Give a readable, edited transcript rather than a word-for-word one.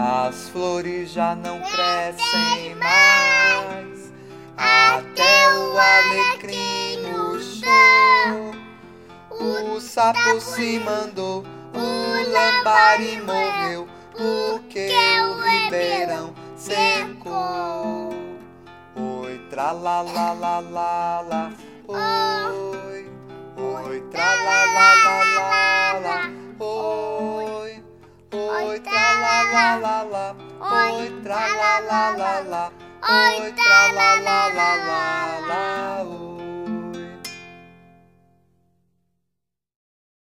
As flores já não crescem mais, até o alecrim murchou. O sapo se mandou, o lambari morreu, porque o ribeirão secou. Oi, tralalalala, oi, oi, tralalalala, oi, oi, tralalalala, oi, tralalalala, oi, tralalalala, oi.